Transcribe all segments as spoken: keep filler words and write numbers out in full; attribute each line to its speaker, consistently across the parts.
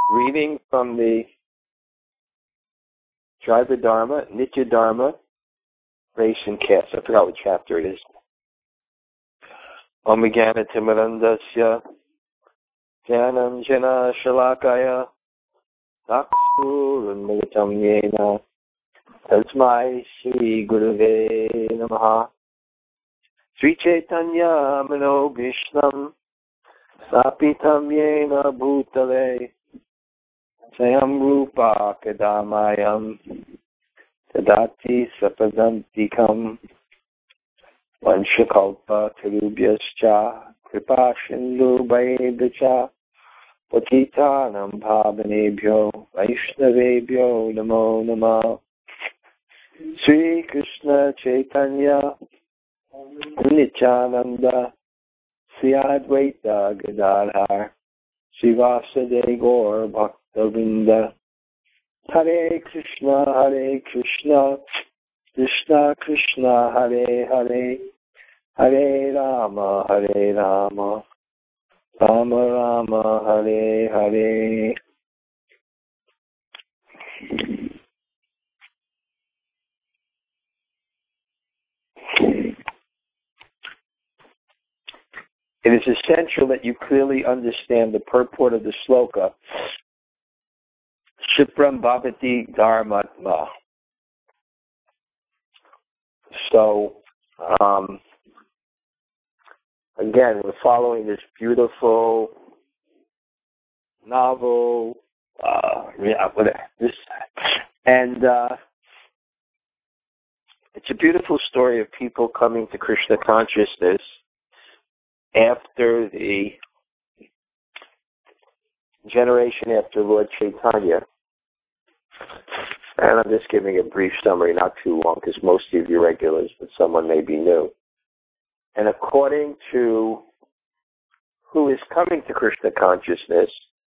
Speaker 1: Reading from the Driver Dharma, Nitya Dharma, Race and Caste. I forgot what chapter it is. Om Jnana Timirandasya Jnanam Jana Shalakaya Chakshurunmilitam Yena Tasmai Shri Gurave Namaha. Sri Chaitanya Manobhishnam Sapitam Yena Bhutale Sayam Rupa Kadamayam Tadati Sapadantikam Vanshakalpa Tarubhyascha Kripa Shindu Vaibhacha Patitanam Bhavanebhyo Vaishnavebhyo Namo Namah. Sri Krishna Chaitanya Nityananda Sri Advaita Gadadhar Srivasade Gaur Bhaktavinda. Hare Krishna, Hare Krishna, Krishna Krishna, Hare Hare, Hare Rama, Hare Rama, Rama Rama, Hare Hare. It is essential that you clearly understand the purport of the sloka, Shipram Bhavati Dharmatma. So, um, again, we're following this beautiful novel, uh, this, and uh, it's a beautiful story of people coming to Krishna consciousness after the generation after Lord Chaitanya. And I'm just giving a brief summary, not too long, because most of you are regulars, but someone may be new. And according to who is coming to Krishna consciousness,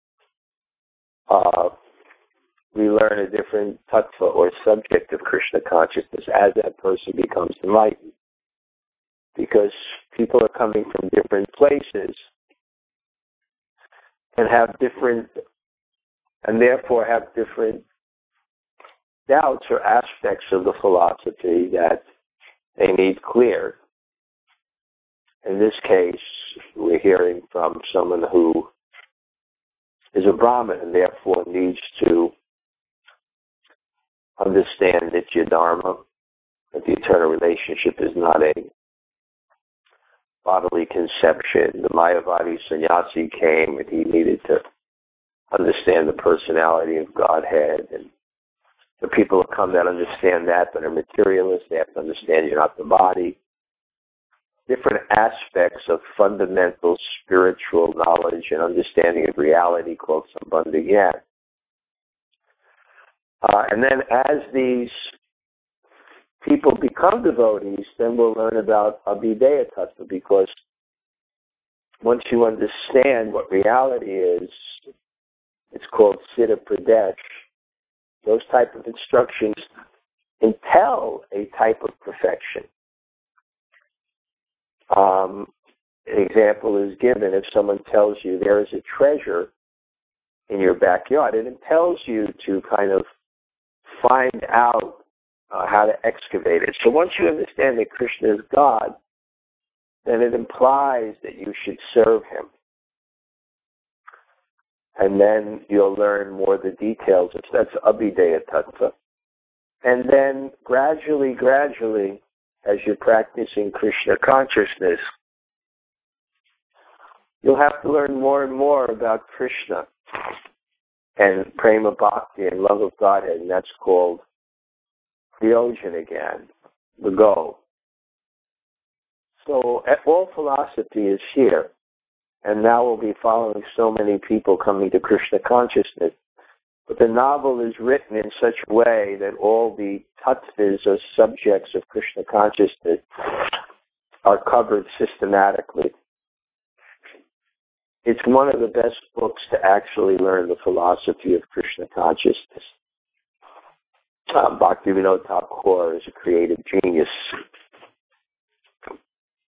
Speaker 1: uh, we learn a different tattva or subject of Krishna consciousness as that person becomes enlightened. Because people are coming from different places and have different, and therefore have different doubts or aspects of the philosophy that they need cleared. In this case, we're hearing from someone who is a Brahmin and therefore needs to understand Nitya Dharma, that the eternal relationship is not a bodily conception. The Mayavadi sannyasi came and he needed to understand the personality of Godhead. And the people who come that understand that, but are materialists, they have to understand you're not the body. Different aspects of fundamental spiritual knowledge and understanding of reality called Sambandha Gyan. Uh, and then as these people become devotees, then we'll learn about Abhideya Tattva, because once you understand what reality is, it's called Siddha Pradesh. Those type of instructions entail a type of perfection. Um, an example is given if someone tells you there is a treasure in your backyard, it entails you to kind of find out uh, how to excavate it. So once you understand that Krishna is God, then it implies that you should serve him. And then you'll learn more of the details. That's Abhideya Tattva. And then gradually, gradually, as you're practicing Krishna consciousness, you'll have to learn more and more about Krishna and Prema Bhakti and love of Godhead, and that's called Prayojan again, the goal. So all philosophy is here, and now we'll be following so many people coming to Krishna consciousness. But the novel is written in such a way that all the tattvas or subjects of Krishna consciousness are covered systematically. It's one of the best books to actually learn the philosophy of Krishna consciousness. Um, Bhaktivinoda Thakur is a creative genius.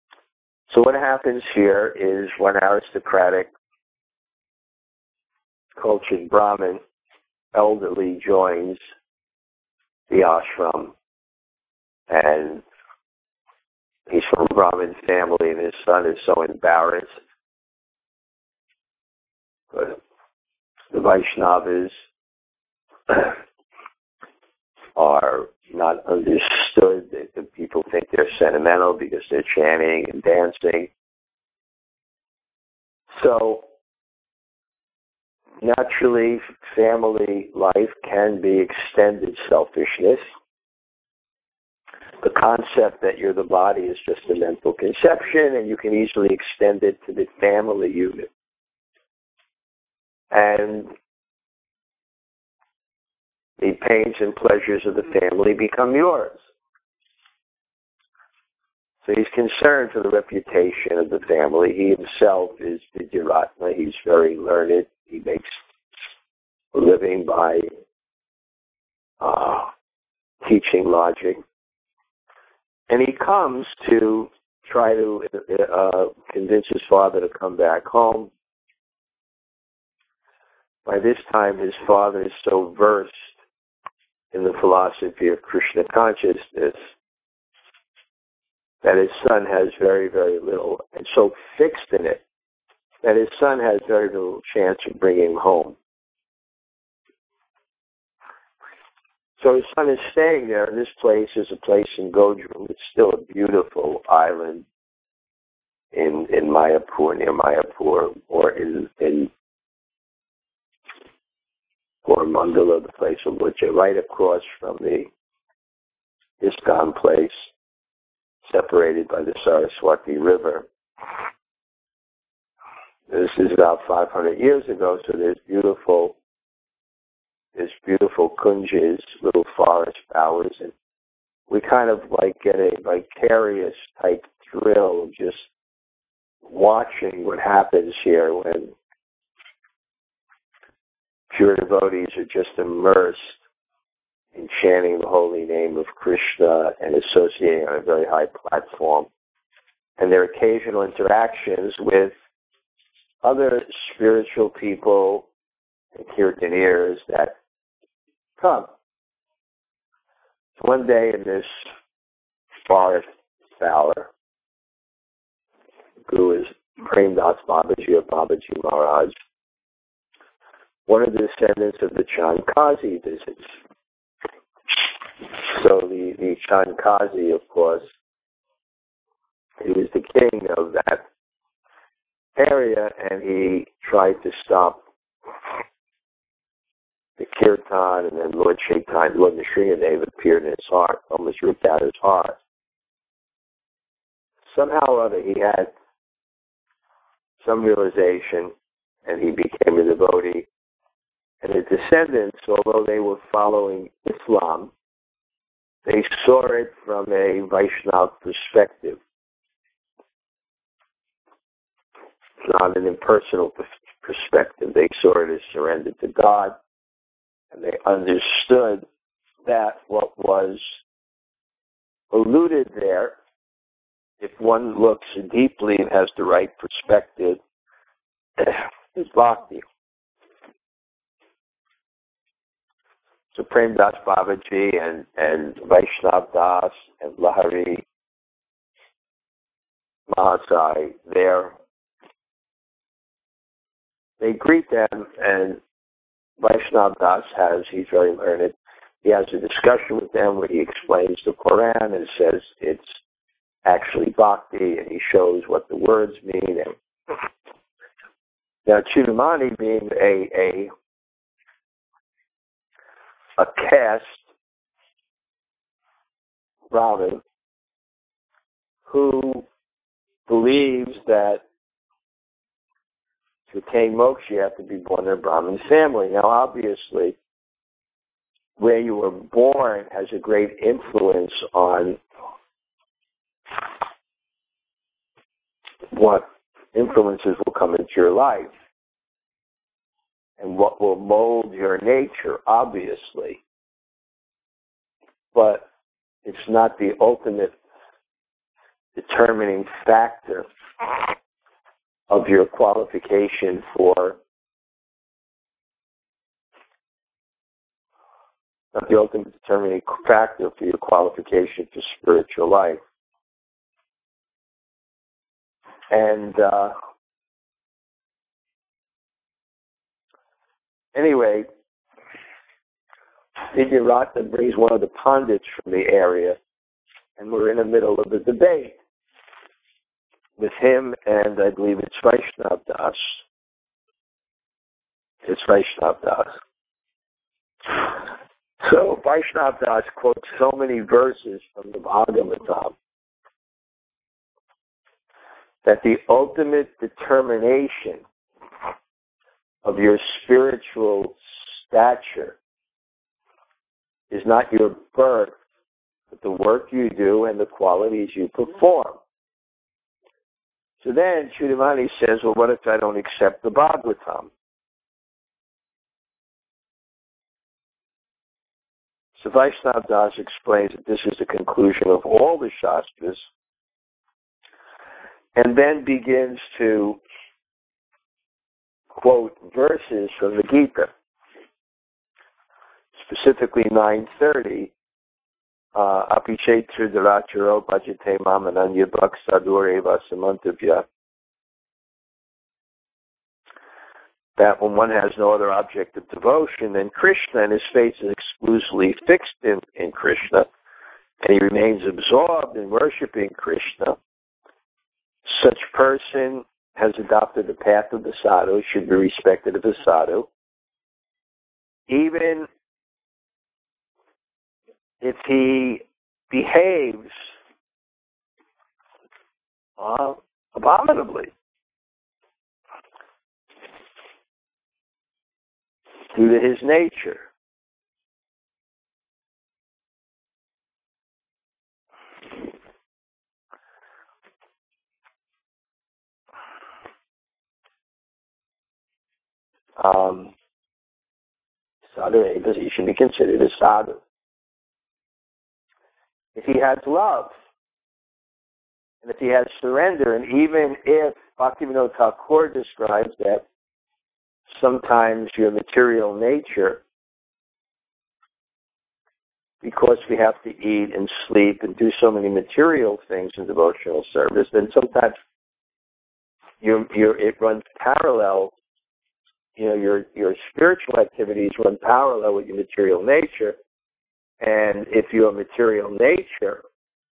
Speaker 1: So what happens here is one aristocratic cultured Brahmin, elderly, joins the ashram, and he's from a Brahmin family, and his son is so embarrassed. But the Vaishnavas are not understood. The people think they're sentimental because they're chanting and dancing. So naturally, family life can be extended selfishness. The concept that you're the body is just a mental conception, and you can easily extend it to the family unit. And the pains and pleasures of the family become yours. So he's concerned for the reputation of the family. He himself is Vidyaratna. He's very learned. He makes a living by uh, teaching logic. And he comes to try to uh, convince his father to come back home. By this time, his father is so versed in the philosophy of Krishna consciousness that his son has very, very little, and so fixed in it, that his son has very little chance of bringing him home. So his son is staying there, and this place is a place in Godrum. It's still a beautiful island in in Mayapur, near Mayapur, or in in Coromandel, the place of Lucha, right across from the ISKCON place, separated by the Saraswati River. This is about five hundred years ago, so there's beautiful, there's beautiful kunjas, little forest bowers, and we kind of like get a vicarious type thrill just watching what happens here when pure devotees are just immersed in chanting the holy name of Krishna and associating on a very high platform. And their occasional interactions with other spiritual people and kirtaneers that come. So one day in this forest bower, Guru is Premdas Babaji or Babaji Maharaj, one of the descendants of the Chandkazi visits. So the, the Chandkazi, of course, he was the king of that area, and he tried to stop the kirtan, and then Lord Chaitanya, Lord Nrsimhadev appeared in his heart, almost ripped out his heart. Somehow or other, he had some realization, and he became a devotee. And his descendants, although they were following Islam, they saw it from a Vaishnava perspective, not an impersonal perspective. They saw it as surrender to God, and they understood that what was alluded there, if one looks deeply and has the right perspective, is bhakti. So Premdas Babaji and, and Vaishnav Das and Lahari Mahasai there, they greet them, and Vaishnav Das has, he's very learned, he has a discussion with them where he explains the Quran and says it's actually bhakti, and he shows what the words mean. And now Chudamani, being a, a a caste Brahmin who believes that to attain moksha you have to be born in a Brahmin family. Now obviously where you were born has a great influence on what influences will come into your life and what will mold your nature, obviously. But it's not the ultimate determining factor of your qualification for not the ultimate determining factor for your qualification for spiritual life. And uh, anyway, Vidyarata brings one of the pundits from the area, and we're in the middle of the debate with him and I believe it's Vaishnav Das. It's Vaishnav Das. So Vaishnav Das quotes so many verses from the Bhagavatam that the ultimate determination of your spiritual stature is not your birth, but the work you do and the qualities you perform. So then Chudamani says, well, what if I don't accept the Bhagavatam? So Vaishnav Das explains that this is the conclusion of all the Shastras, and then begins to quote verses from the Gita, specifically nine thirty, Api Chetra Dharacharo Bhajate Mamananya Bhaksadure Vasamantavya. That when one has no other object of devotion than Krishna and his face is exclusively fixed in, in Krishna, and he remains absorbed in worshiping Krishna, such person has adopted the path of the sadhu, should be respected as a sadhu, even if he behaves uh, abominably due to his nature. Um, sadhu, he should be considered a sadhu. If he has love, and if he has surrender, and even if Bhaktivinoda Thakur describes that sometimes your material nature, because we have to eat and sleep and do so many material things in devotional service, then sometimes you're, you're, it runs parallel. You know, your your spiritual activities run parallel with your material nature. And if your material nature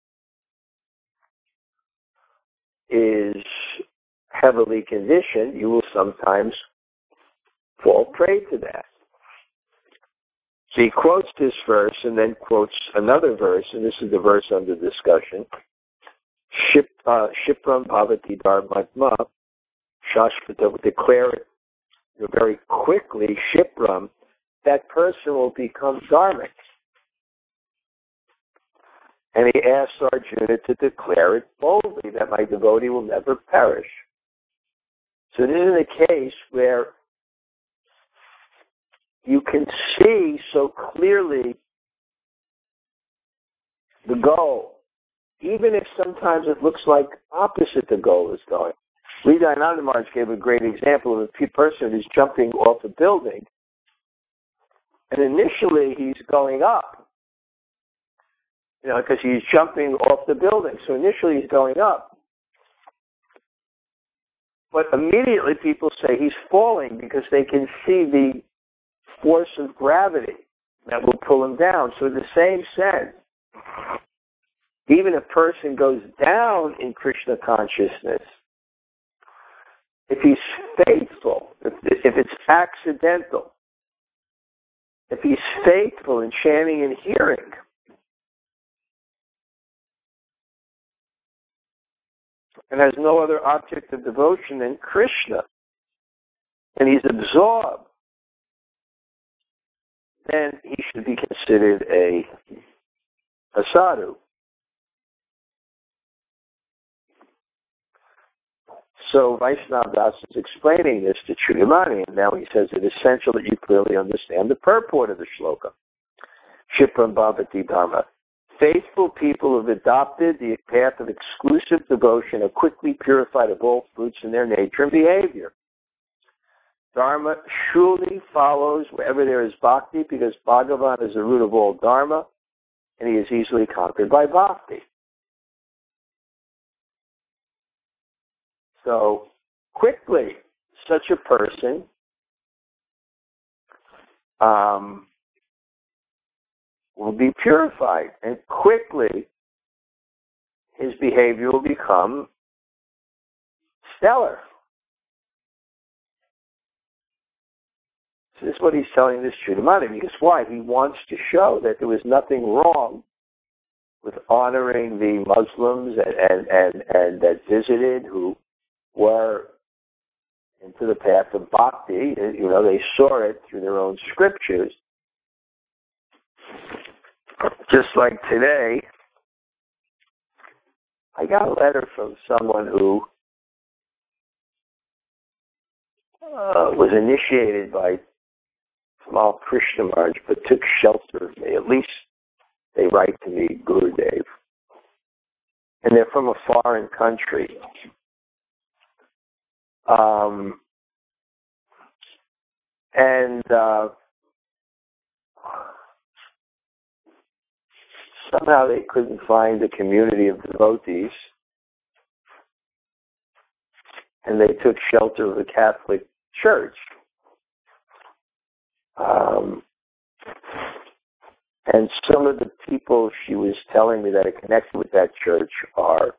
Speaker 1: is heavily conditioned, you will sometimes fall prey to that. So he quotes this verse and then quotes another verse, and this is the verse under discussion. Ship, uh, Shipram Bhavati Dharmatma, Shashvata will declare it very quickly, Shipram, that person will become dharmic. And he asks Arjuna to declare it boldly, that my devotee will never perish. So this is a case where you can see so clearly the goal, even if sometimes it looks like opposite the goal is going. Hridayananda Maharaj gave a great example of a person who's jumping off a building, and initially he's going up. You know, because he's jumping off the building. So initially he's going up. But immediately people say he's falling because they can see the force of gravity that will pull him down. So in the same sense, even a person goes down in Krishna consciousness, if he's faithful, if, if it's accidental, if he's faithful in chanting and hearing, and has no other object of devotion than Krishna, and he's absorbed, then he should be considered a, a sadhu. So Vaishnav Das is explaining this to Chudamani, and now he says it is essential that you clearly understand the purport of the shloka. Shipram Bhavati Dharma. Faithful people who have adopted the path of exclusive devotion are quickly purified of all fruits in their nature and behavior. Dharma surely follows wherever there is bhakti, because Bhagavan is the root of all dharma, and he is easily conquered by bhakti. So, quickly, such a person um, will be purified, and quickly his behavior will become stellar. So this is what he's telling this Chudamani, because why? He wants to show that there was nothing wrong with honoring the Muslims and, and, and, and that visited who were into the path of bhakti. You know, they saw it through their own scriptures. Just like today, I got a letter from someone who uh, was initiated by small Krishna Maharaj, but took shelter of me. At least they write to me, Gurudev. And they're from a foreign country. Um, and uh, somehow they couldn't find a community of devotees, and they took shelter of the Catholic Church. Um, and some of the people she was telling me that are connected with that church are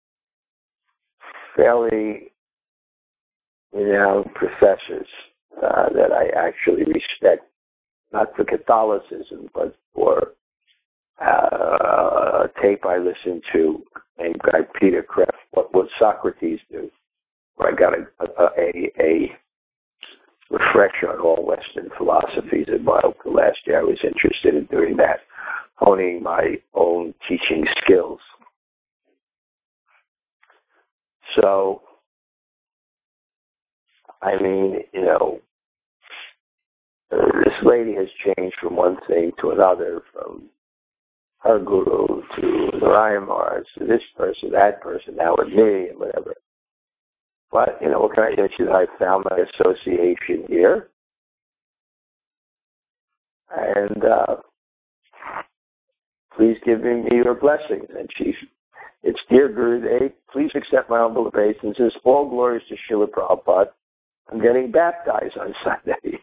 Speaker 1: fairly renowned professors uh, that I actually respect, not for Catholicism, but for uh, a tape I listened to named by Peter Kreeft, What Would Socrates Do? Where I got a, a, a refresher on all Western philosophies. And while the last year I was interested in doing that, honing my own teaching skills. So, I mean, you know, uh, this lady has changed from one thing to another, from her guru to Narayan Maharaj to this person, that person, now with me, and whatever. But, you know, what can I do? She said, I found my association here. And uh, please give me your blessings. And she, it's dear Gurudev, please accept my humble obeisances. All glories to Srila Prabhupada. I'm getting baptized on Sunday.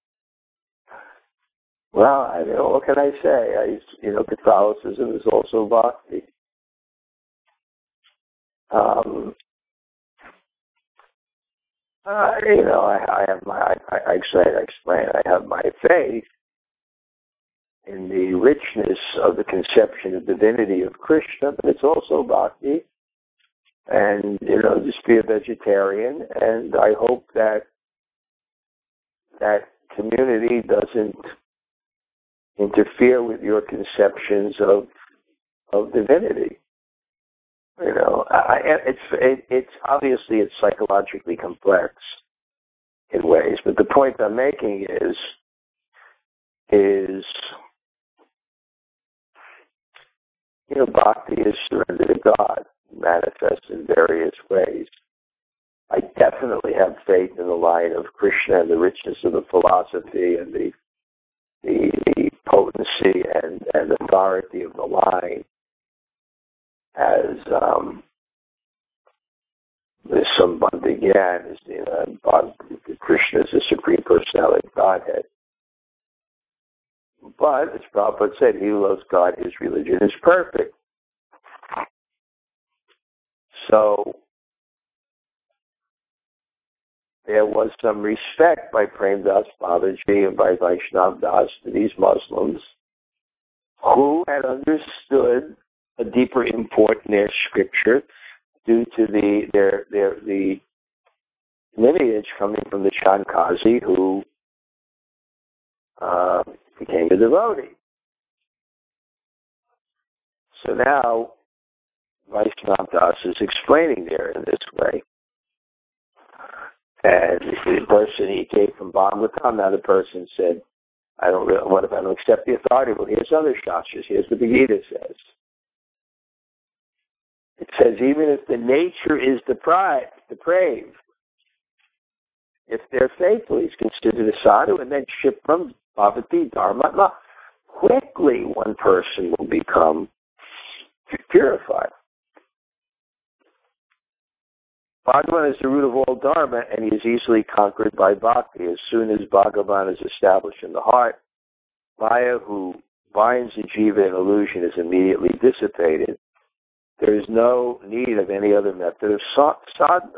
Speaker 1: Well, I mean, what can I say? I, you know, Catholicism is also bhakti. Um, uh, you know, I, I have my, I, I, I explain, I have my faith in the richness of the conception of divinity of Krishna, but it's also bhakti. And, you know, just be a vegetarian, and I hope that that community doesn't interfere with your conceptions of of divinity. You know, I, it's it, it's obviously it's psychologically complex in ways, but the point I'm making is is you know, bhakti is surrender to God, manifest in various ways. I definitely have faith in the line of Krishna and the richness of the philosophy and the the, the potency and, and authority of the line as um, there's some Bandhigyan, is you know, Krishna is the Supreme Personality of Godhead. But, as Prabhupada said, he who loves God, his religion is perfect. So, there was some respect by Prem Das Babaji and by Vaishnav Das to these Muslims who had understood a deeper import in their scripture due to the their their the lineage coming from the Shankazi who uh, became a devotee. So now Vaishnav Das is explaining there in this way. And the person he came from Bhagavatam, now the person said, I don't really, what if I don't accept the authority? Well, here's other shastras. Here's what the Gita says. It says, even if the nature is deprived, depraved, If they're faithful, he's considered a sadhu, and then Shipram Bhavati Dharma. Quickly, one person will become purified. Bhagavan is the root of all dharma, and he is easily conquered by bhakti. As soon as Bhagavan is established in the heart, Maya, who binds the jiva in illusion, is immediately dissipated. There is no need of any other method of sadhana.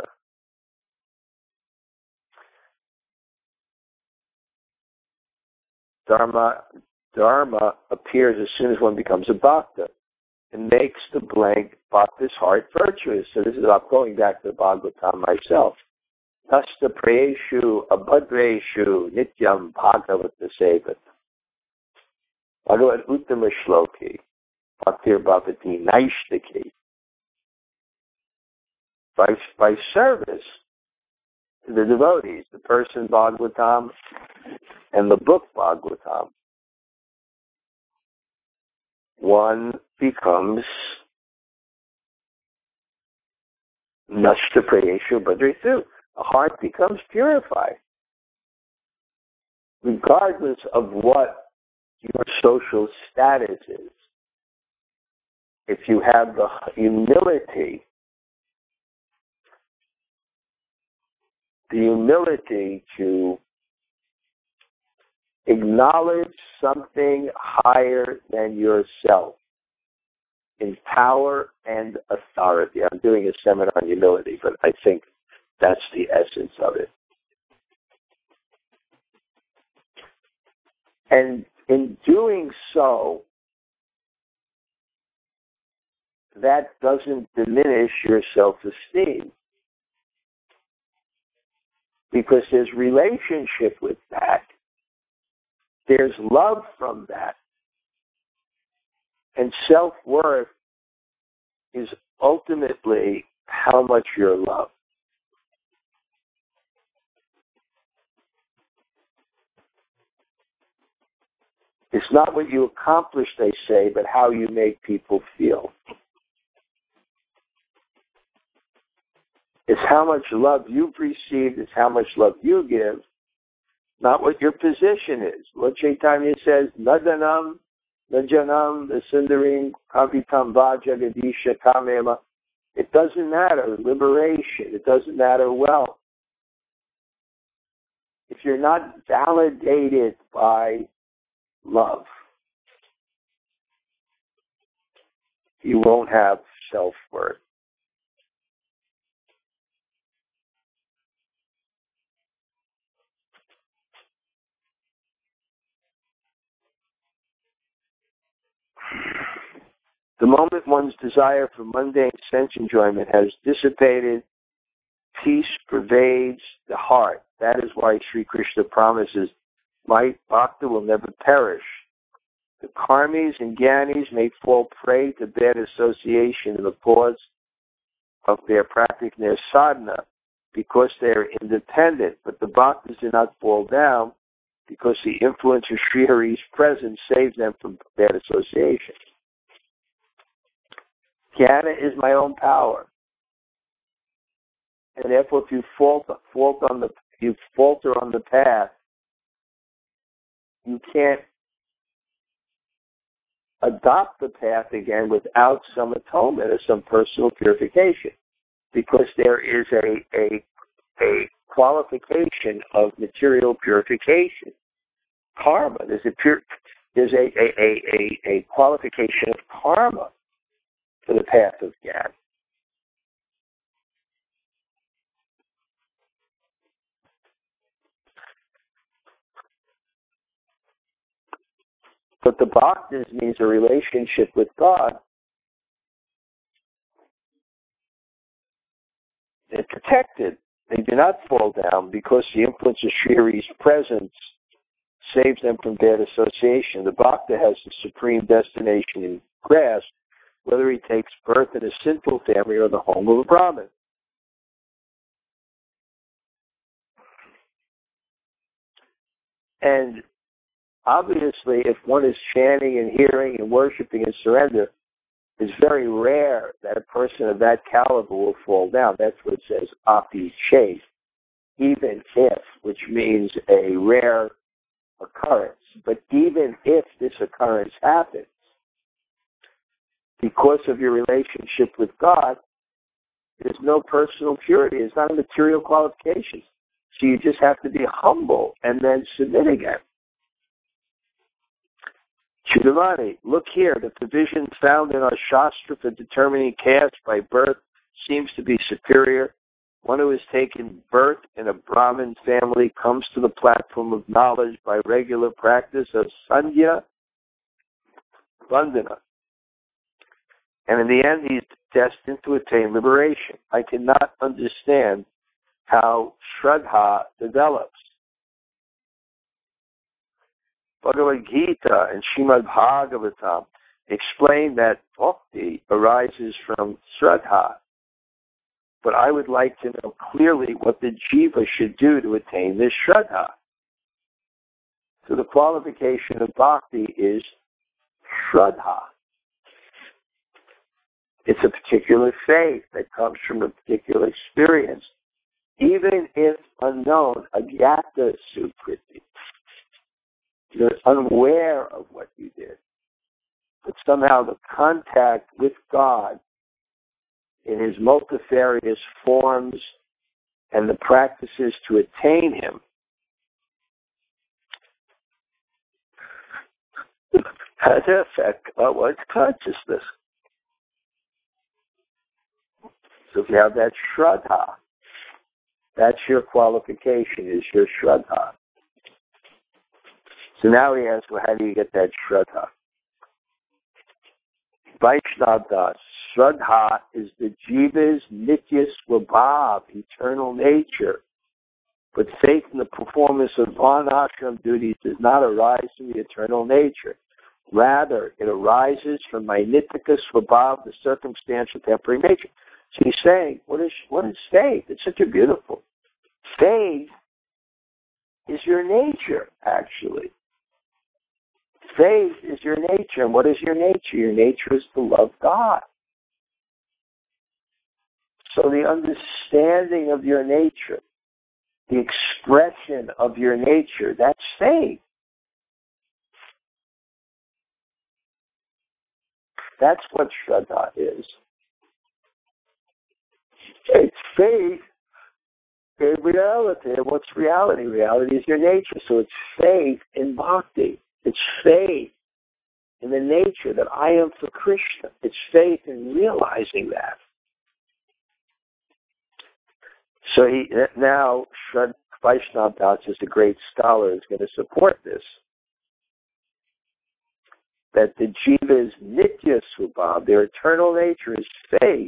Speaker 1: Dharma, dharma appears as soon as one becomes a bhakta and makes the blank bhakta's heart virtuous. So this is, I'm going back to the Bhagavatam myself. Tasta prayeshu abhadreshu nityam bhagavata sevat. Bhagavad Uttama Shloki, Bhaktir Bhavati Naishtaki. By, by service to the devotees, the person Bhagavatam and the book Bhagavatam, one becomes Nashta Prayeshu Bhadresu. The heart becomes purified, regardless of what your social status is. If you have the humility, the humility to acknowledge something higher than yourself in power and authority. I'm doing a seminar on humility, but I think that's the essence of it. And in doing so, that doesn't diminish your self-esteem, because there's relationship with that. There's love from that. And self-worth is ultimately how much you're loved. It's not what you accomplish, they say, but how you make people feel. It's how much love you've received, it's how much love you give, not what your position is. Lord Chaitanya says, Nadanam, Najanam, Sundarim, Kavitam Va Jagadisha Kamema. It doesn't matter, liberation, it doesn't matter wealth. If you're not validated by love, you won't have self-worth. The moment one's desire for mundane sense enjoyment has dissipated, peace pervades the heart. That is why Sri Krishna promises, my bhakta will never perish. The karmis and gyanis may fall prey to bad association in the cause of their practicing their sadhana because they are independent, but the bhaktas do not fall down because the influence of Sri Hari's presence saves them from bad association. Jnana is my own power. And therefore, if you fault, fault on the, you falter on the path, you can't adopt the path again without some atonement or some personal purification, because there is a a, a qualification of material purification, karma. There's a pure, there's a a, a, a, a qualification of karma for the path of Jnana. But the bhaktas means a relationship with God. They're protected. They do not fall down because the influence of Sri Hari's presence saves them from bad association. The bhakta has the supreme destination in grasp, whether he takes birth in a sinful family or the home of a Brahmin. And obviously, if one is chanting and hearing and worshiping and surrender, it's very rare that a person of that caliber will fall down. That's what it says, api chase. even if, which means a rare occurrence. But even if this occurrence happens, because of your relationship with God, there's no personal purity. It's not a material qualification. So you just have to be humble and then submit again. Chudamani, look here. The provision found in our Shastra for determining caste by birth seems to be superior. One who has taken birth in a Brahmin family comes to the platform of knowledge by regular practice of Sandhya Vandana. And in the end, he's destined to attain liberation. I cannot understand how Shraddha develops. Bhagavad Gita and Srimad Bhagavatam explain that bhakti arises from Shraddha. But I would like to know clearly what the jiva should do to attain this Shraddha. So the qualification of bhakti is Shraddha. It's a particular faith that comes from a particular experience, even if unknown, agyata sukriti. You're unaware of what you did. But somehow the contact with God in his multifarious forms and the practices to attain him has an effect on one's consciousness. So if you have that Shraddha, that's your qualification, is your Shraddha. So now he asks, well, how do you get that Shraddha? Vaishnav Das, Shraddha is the jiva's nitya swabhav, eternal nature. But faith in the performance of varnashram duties does not arise from the eternal nature. Rather, it arises from my nitika swabhav, the circumstantial temporary nature. So he's saying, what is what is faith? It's such a beautiful. Faith is your nature, actually. Faith is your nature. And what is your nature? Your nature is to love God. So the understanding of your nature, the expression of your nature, that's faith. That's what Shraddha is. It's faith in reality. And what's reality? Reality is your nature. So it's faith in bhakti. It's faith in the nature that I am for Krishna. It's faith in realizing that. So he now, Vaishnav Das is a great scholar, is going to support this. That the jiva's nitya swabhav, their eternal nature, is faith.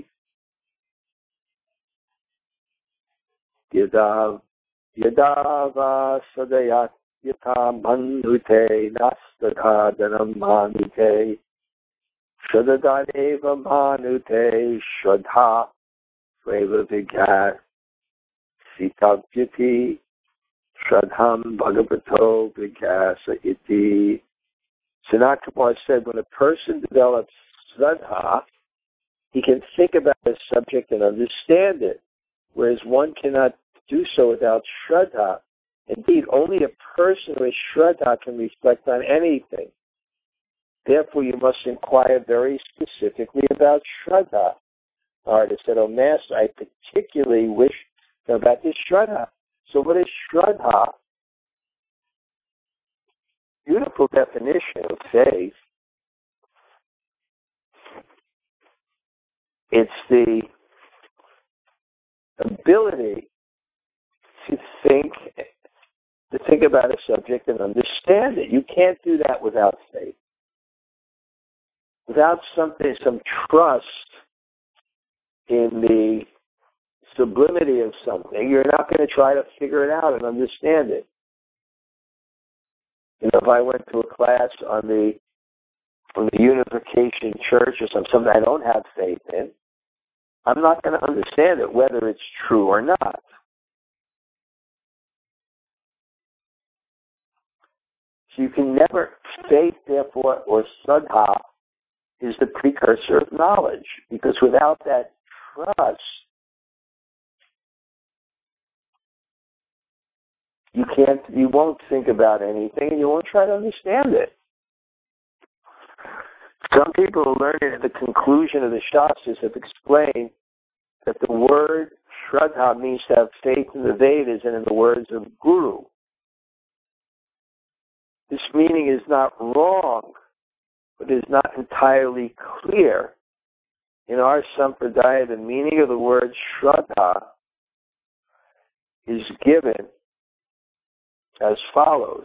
Speaker 1: Yada yada sadayat yata manute nastadhadanam manute shadadaneva manute shraddha sveva vigat sitabhyati shraddham bhagavato vigasa iti. Sanat Kumar said, when a person develops shraddha, he can think about a subject and understand it, whereas one cannot do so without shraddha. Indeed, only a person with shraddha can reflect on anything. Therefore, you must inquire very specifically about shraddha. Artist said, oh, Master, I particularly wish to know about this shraddha. So what is shraddha? Beautiful definition of faith. It's the ability to think, to think about a subject and understand it. You can't do that without faith. Without something, some trust in the sublimity of something, you're not going to try to figure it out and understand it. You know, if I went to a class on the on the Unification Church or something, something I don't have faith in, I'm not going to understand it, whether it's true or not. So you can never, faith, therefore, or shraddha is the precursor of knowledge, because without that trust, You can't, you won't think about anything, and you won't try to understand it. Some people who learn it at the conclusion of the Shastras have explained that the word Shraddha means to have faith in the Vedas and in the words of Guru. This meaning is not wrong, but is not entirely clear. In our Sampradaya, the meaning of the word Shraddha is given as follows.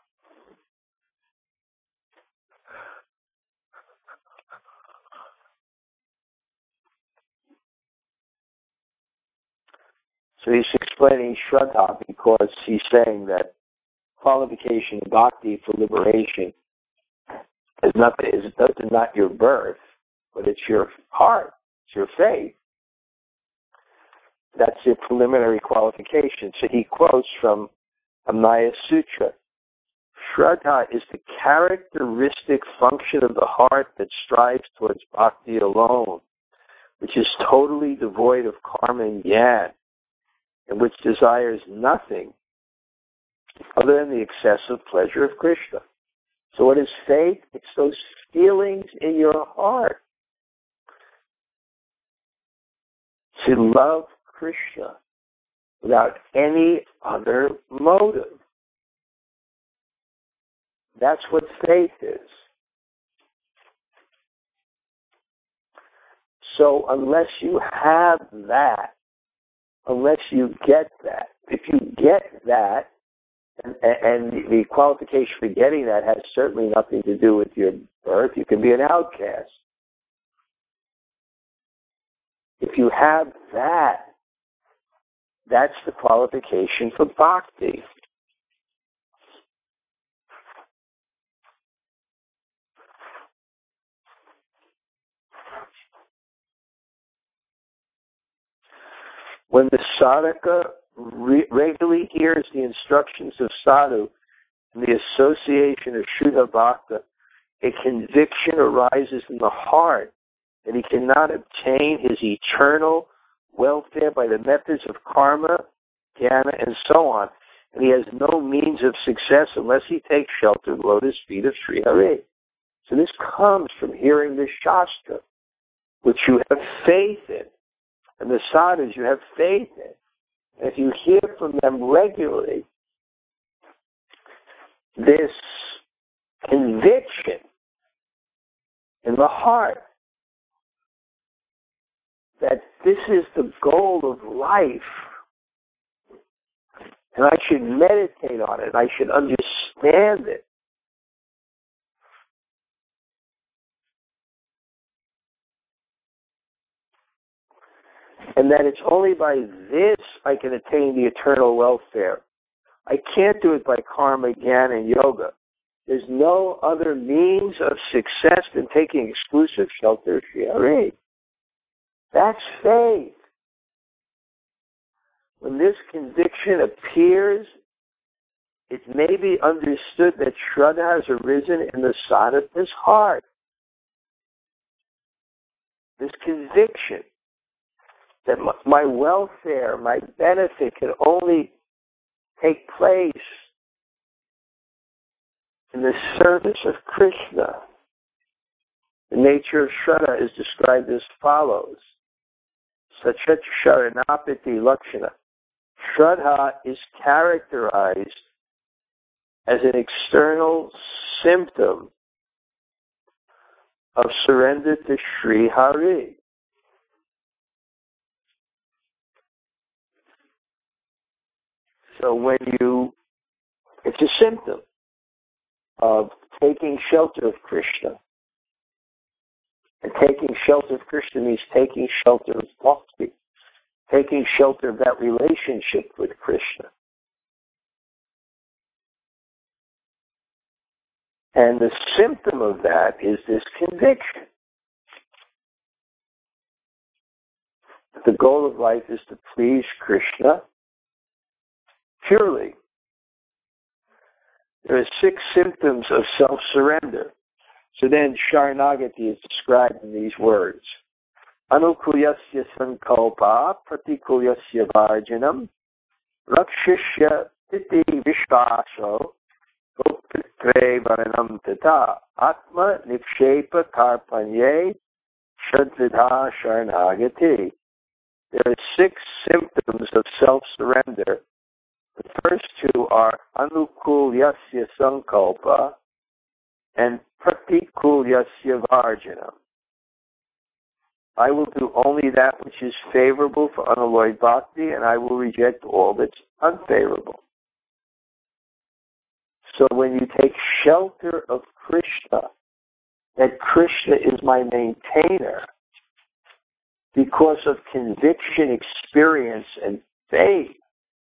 Speaker 1: So he's explaining Shraddha because he's saying that qualification of bhakti for liberation is not, is not your birth, but it's your heart, it's your faith. That's your preliminary qualification. So he quotes from Amnaya Sutra. Shraddha is the characteristic function of the heart that strives towards bhakti alone, which is totally devoid of karma and jnana, and which desires nothing other than the excessive pleasure of Krishna. So what is faith? It's those feelings in your heart to love Krishna without any other motive. That's what faith is. So unless you have that, unless you get that, if you get that, and, and the qualification for getting that has certainly nothing to do with your birth, you can be an outcast. If you have that, that's the qualification for bhakti. When the sadhaka re- regularly hears the instructions of sadhu and the association of Shuddha Bhakta, a conviction arises in the heart that he cannot obtain his eternal welfare by the methods of karma, jnana, and so on. And he has no means of success unless he takes shelter of the lotus feet of Sri Hari. So this comes from hearing the Shastra, which you have faith in. And the sadhus you have faith in. And if you hear from them regularly, this conviction in the heart that this is the goal of life, and I should meditate on it, I should understand it. And that it's only by this I can attain the eternal welfare. I can't do it by karma, jnana, and yoga. There's no other means of success than taking exclusive shelter of Sri Hari. That's faith. When this conviction appears, it may be understood that Shraddha has arisen in the sadhaka's heart. This conviction that my welfare, my benefit can only take place in the service of Krishna. The nature of Shraddha is described as follows. Sachat Sharanapati Lakshana. Shraddha is characterized as an external symptom of surrender to Sri Hari. So when you, it's a symptom of taking shelter of Krishna. And taking shelter of Krishna means taking shelter of bhakti, taking shelter of that relationship with Krishna. And the symptom of that is this conviction. The goal of life is to please Krishna purely. There are six symptoms of self-surrender. So then Sharanagati is described in these words. Anukulyasya sankalpa pratikulyasya varjanam rakshishya titi vishvaso gopitre varanam tata atma nikshepa karpanye shadvidha sharanagati. There are six symptoms of self-surrender. The first two are anukulyasya sankalpa and pratikulyasya varjanam. I will do only that which is favorable for unalloyed bhakti, and I will reject all that's unfavorable. So when you take shelter of Krishna, that Krishna is my maintainer, because of conviction, experience, and faith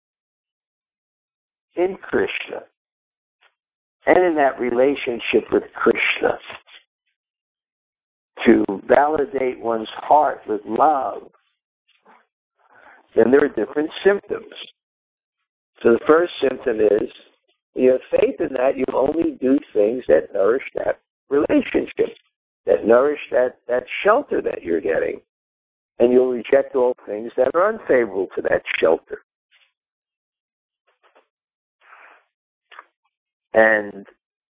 Speaker 1: in Krishna, and in that relationship with Krishna, to validate one's heart with love, then there are different symptoms. So the first symptom is, you have faith in that, you only do things that nourish that relationship, that nourish that, that shelter that you're getting, and you'll reject all things that are unfavorable to that shelter. And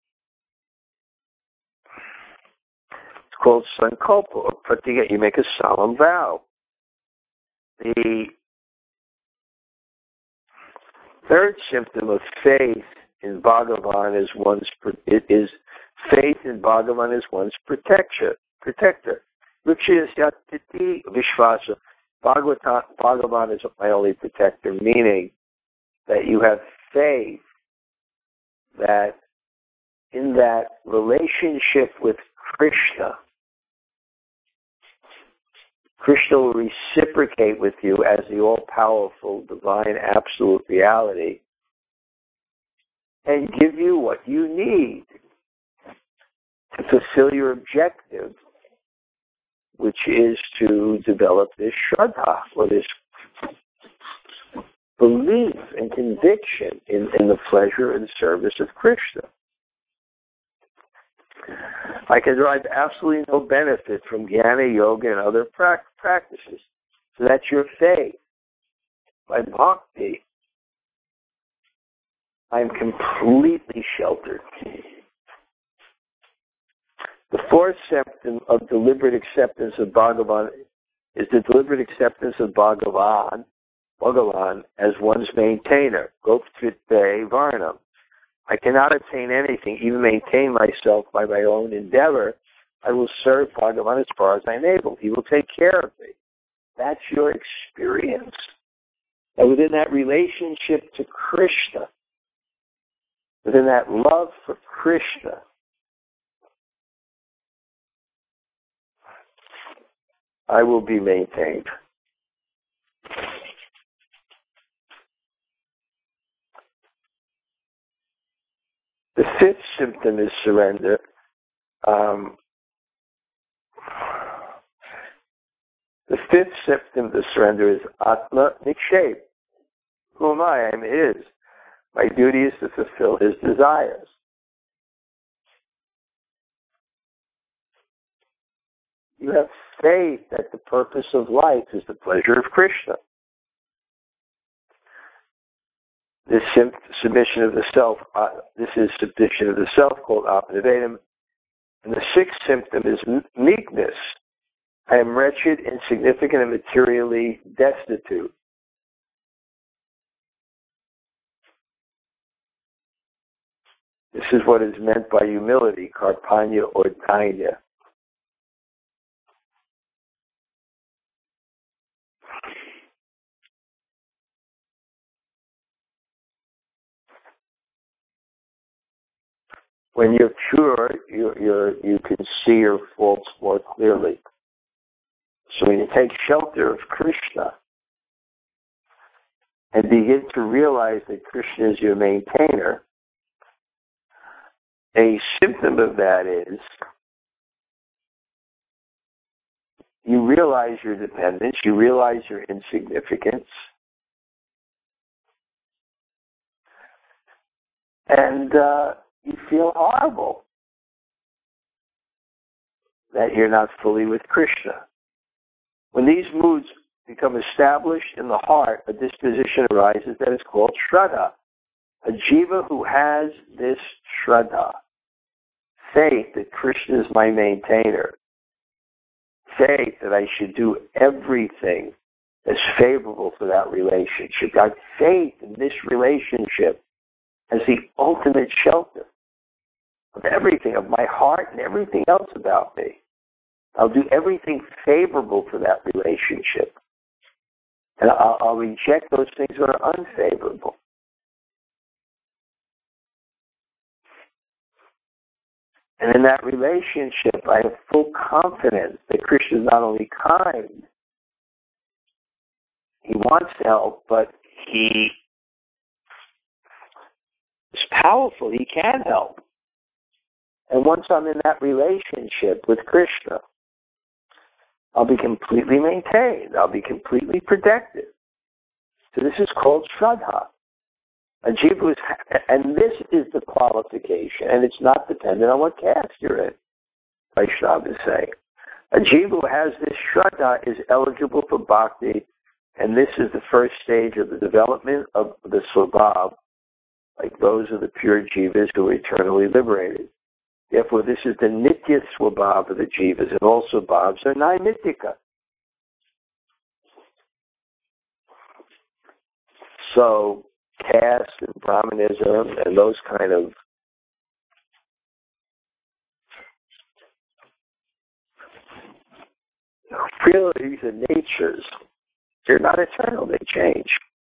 Speaker 1: it's called sankalpa, or pratigya. You make a solemn vow. The third symptom of faith in Bhagavan is one's is faith in Bhagavan is one's protector. Protector. Vikshayasyatiti vishvasa. Bhagavan is my only protector, meaning that you have faith that in that relationship with Krishna, Krishna will reciprocate with you as the all-powerful, divine, absolute reality and give you what you need to fulfill your objective, which is to develop this shraddha, or this belief and conviction in, in the pleasure and service of Krishna. I can derive absolutely no benefit from jnana, yoga, and other pra- practices. So that's your faith. By bhakti, I'm completely sheltered. The fourth symptom of deliberate acceptance of Bhagavan is the deliberate acceptance of Bhagavan, Bhagavan as one's maintainer. Goptvite varnam. I cannot attain anything, even maintain myself by my own endeavor. I will serve Bhagavan as far as I'm able. He will take care of me. That's your experience. And within that relationship to Krishna, within that love for Krishna, I will be maintained. The fifth symptom is surrender. Um, the fifth symptom of surrender is Atma Nikshep. Who am I? I am His. My duty is to fulfill His desires. You have faith that the purpose of life is the pleasure of Krishna. This sim- submission of the self, uh, this is submission of the self called apanivedam. And the sixth symptom is m- meekness. I am wretched, insignificant, and materially destitute. This is what is meant by humility, karpanya or dainya. When you're pure, you're, you're, you can see your faults more clearly. So when you take shelter of Krishna and begin to realize that Krishna is your maintainer, a symptom of that is you realize your dependence, you realize your insignificance, and uh, you feel horrible that you're not fully with Krishna. When these moods become established in the heart, a disposition arises that is called shraddha. A jiva who has this shraddha, faith that Krishna is my maintainer, faith that I should do everything that's favorable for that relationship. I have faith in this relationship as the ultimate shelter of everything, of my heart and everything else about me. I'll do everything favorable for that relationship. And I'll, I'll reject those things that are unfavorable. And in that relationship, I have full confidence that Krishna is not only kind, he wants help, but he is powerful. He can help. And once I'm in that relationship with Krishna, I'll be completely maintained. I'll be completely protected. So this is called Shraddha. A jiva is, and this is the qualification, and it's not dependent on what caste you're in, Vaishnava is saying. A jiva who has this Shraddha is eligible for bhakti, and this is the first stage of the development of the Swabhav, like those are the pure jivas who are eternally liberated. Therefore, this is the Nitya Swabhav of the jivas, and all Swabhavs are Naimitika. So, caste and Brahmanism and those kind of realities and natures, they're not eternal, they change.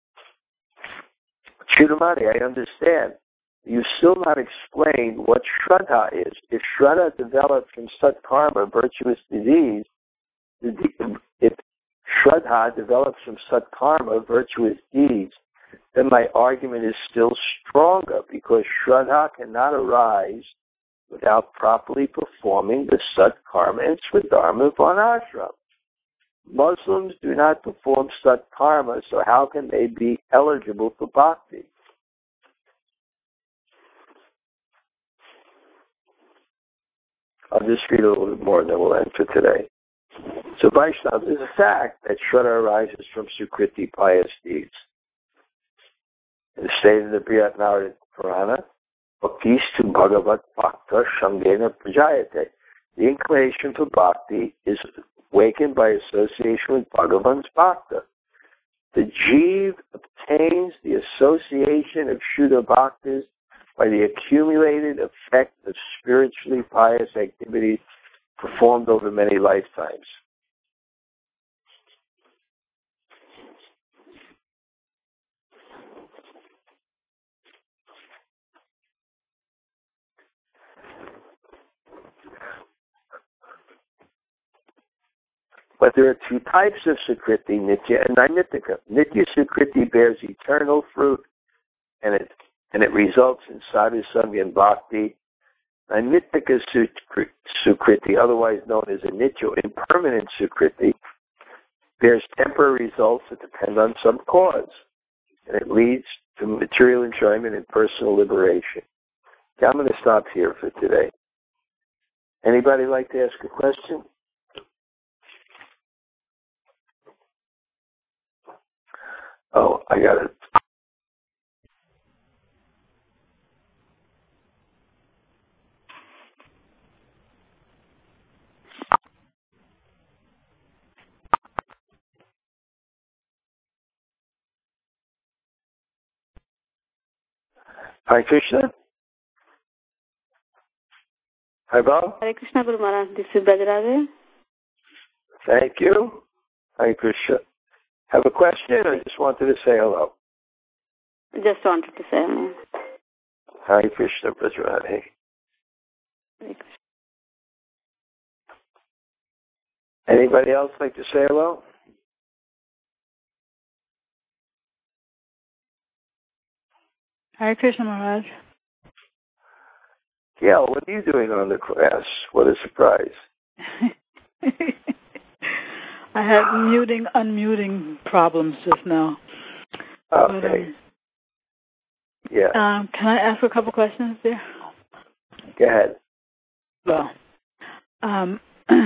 Speaker 1: Chudamani, I understand. You still not explained what Shraddha is. If Shraddha developed from Sat Karma, virtuous disease, if Shraddha develops from Sat Karma, virtuous deeds, then my argument is still stronger because Shraddha cannot arise without properly performing the Sat Karma and Swadharma Varnashram. Muslims do not perform Sat Karma, so how can they be eligible for bhakti? I'll just read a little bit more and then we'll end for today. So Vaishnava, it is a fact that Shraddha arises from Sukriti, pious deeds. It is stated in the Brihad Narada Purana, Bhaktistu Bhagavat Bhakta Shangena Prajayate. The inclination for bhakti is awakened by association with Bhagavan's Bhakta. The Jeev obtains the association of Shuddha Bhaktas by the accumulated effect of spiritually pious activities performed over many lifetimes. But there are two types of Sukriti, Nitya and Naimitika. Nitya Sukriti bears eternal fruit, and it and it results in sadhu sangha and bhakti. Naimitika Sukriti, otherwise known as a Nitya, impermanent Sukriti, bears temporary results that depend on some cause, and it leads to material enjoyment and personal liberation. Okay, I'm going to stop here for today. Anybody like to ask a question? Oh, I got it. Hare Krishna. Hi, Bob.
Speaker 2: Hare Krishna, Guru Maharaj. This is Brajrade.
Speaker 1: Thank you. Hare Krishna. Have a question or just wanted to say hello?
Speaker 2: Just wanted to say hello.
Speaker 1: Hare Krishna, Brajrade.
Speaker 2: Hare Krishna.
Speaker 1: Anybody else like to say hello?
Speaker 3: Hare Krishna, Maharaj.
Speaker 1: Yeah, what are you doing on the class? What a surprise.
Speaker 3: I had muting, unmuting problems just now.
Speaker 1: Okay.
Speaker 3: But, um,
Speaker 1: yeah.
Speaker 3: Um, can I ask a couple questions there?
Speaker 1: Go ahead.
Speaker 3: Well, um,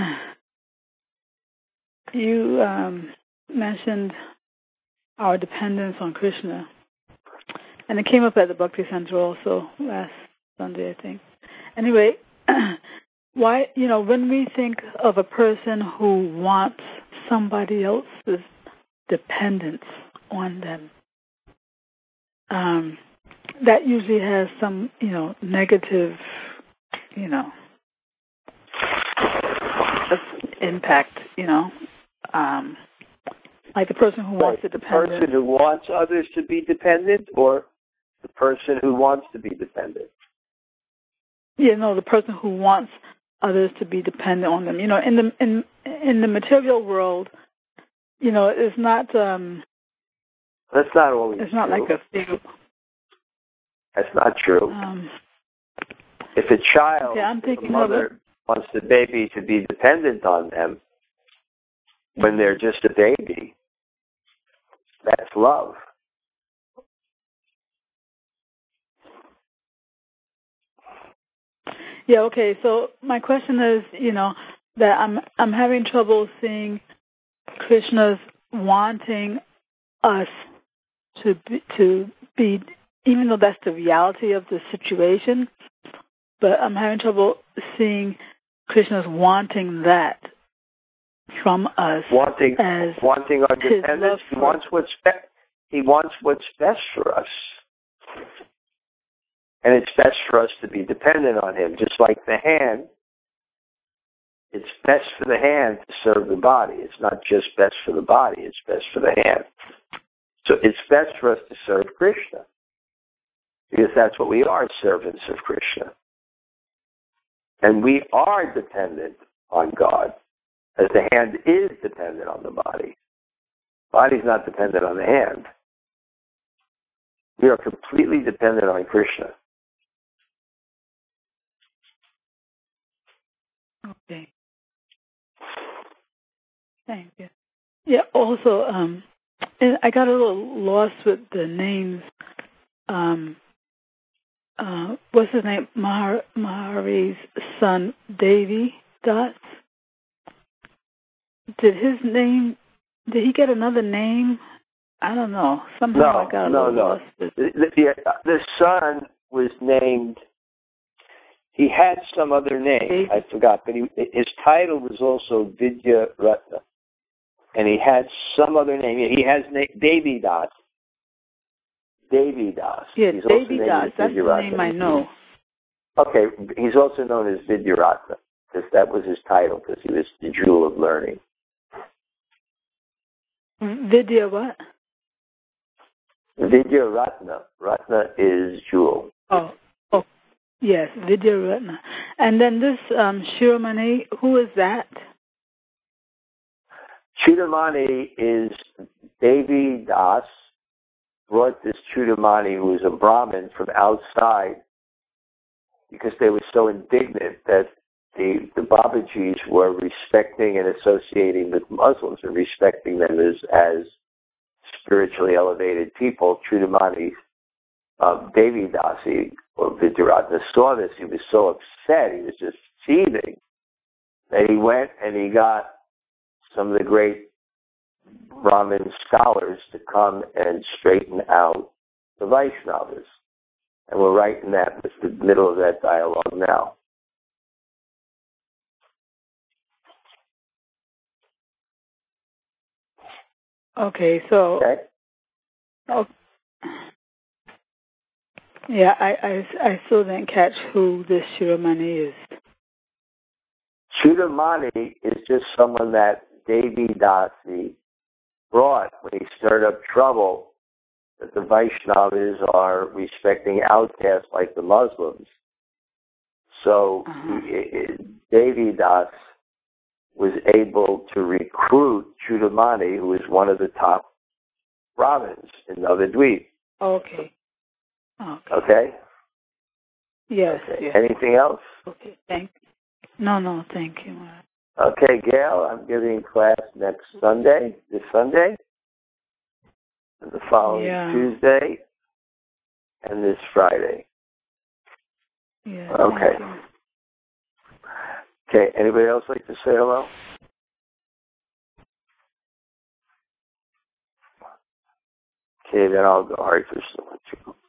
Speaker 3: you um, mentioned our dependence on Krishna. and it came up at the Bhakti Center also last Sunday, I think. Anyway, why, you know, when we think of a person who wants somebody else's dependence on them, um, that usually has some, you know, negative, you know, impact, you know, um, like the person who wants
Speaker 1: right.
Speaker 3: to
Speaker 1: The
Speaker 3: depend.
Speaker 1: person who wants others to be dependent, or the person who wants to be dependent?
Speaker 3: Yeah, no, the person who wants others to be dependent on them. You know, in the in in the material world, you know, it's not. Um,
Speaker 1: That's not always
Speaker 3: It's not
Speaker 1: true.
Speaker 3: like a thing.
Speaker 1: That's not true.
Speaker 3: Um,
Speaker 1: if a child,
Speaker 3: okay, I'm
Speaker 1: the
Speaker 3: thinking
Speaker 1: mother
Speaker 3: of it.
Speaker 1: wants the baby to be dependent on them when they're just a baby, that's love.
Speaker 3: Yeah, okay. So my question is, you know, that I'm I'm having trouble seeing Krishna's wanting us to be, to be, even though that's the reality of the situation, but I'm having trouble seeing Krishna's wanting that from us,
Speaker 1: wanting
Speaker 3: as
Speaker 1: wanting our dependence. He wants what's be- he wants what's best for us, and it's best for us to be dependent on him. Just like the hand, it's best for the hand to serve the body. It's not just best for the body; it's best for the hand. So it's best for us to serve Krishna, because that's what we are, servants of Krishna. And we are dependent on God, as the hand is dependent on the body. Body's not dependent on the hand. We are completely dependent on Krishna.
Speaker 3: Okay. Thank you. Yeah, also, um, and I got a little lost with the names. Um, uh, what's his name? Mahar, Mahari's son, Devi Das. Did his name, did he get another name? I don't know. Somehow
Speaker 1: No,
Speaker 3: I got a
Speaker 1: no,
Speaker 3: little
Speaker 1: no.
Speaker 3: lost with
Speaker 1: The, the, the son was named, he had some other name,
Speaker 3: Devi.
Speaker 1: I forgot, but he, his title was also Vidya Ratna. And he had some other name. He has na- Devi Das. Devi Das.
Speaker 3: Yeah,
Speaker 1: he's
Speaker 3: Devi
Speaker 1: also
Speaker 3: Das. That's the
Speaker 1: Vidyaratna.
Speaker 3: name I know.
Speaker 1: Okay, he's also known as Vidyaratna, because that was his title, because he was the jewel of learning.
Speaker 3: Vidya what?
Speaker 1: Vidyaratna. Ratna is jewel.
Speaker 3: Oh, oh, yes, Vidya Ratna. And then this um, Shiromani, who is that?
Speaker 1: Chudamani is Devi Das, brought this Chudamani, who was a Brahmin, from outside, because they were so indignant that the, the Babajis were respecting and associating with Muslims and respecting them as, as spiritually elevated people. Chudamani, um, Devi Dasi, or Vidyaratna, saw this. He was so upset, he was just seething, that he went and he got some of the great Brahmin scholars to come and straighten out the Vaishnavas. And we're right in that, it's the middle of that dialogue now.
Speaker 3: Okay, so...
Speaker 1: Okay?
Speaker 3: Oh, yeah, I, I, I still didn't catch who this Shiromani is.
Speaker 1: Chudamani is just someone that Devi Dasi brought when he stirred up trouble that the Vaishnavas are respecting outcasts like the Muslims. So
Speaker 3: Uh-huh.
Speaker 1: he, Devi Das was able to recruit Chudamani, who is one of the top Brahmins in Navadvip.
Speaker 3: Okay. Okay.
Speaker 1: Okay?
Speaker 3: Yes,
Speaker 1: Okay.
Speaker 3: yes.
Speaker 1: Anything else?
Speaker 3: Okay, thank No, no, thank you.
Speaker 1: Okay, Gail, I'm giving class next Sunday, this Sunday, and the following
Speaker 3: Yeah.
Speaker 1: Tuesday, and this Friday.
Speaker 3: Yeah,
Speaker 1: Okay.
Speaker 3: thank you.
Speaker 1: Okay, anybody else like to say hello? Okay, then I'll go. Hare Krishna.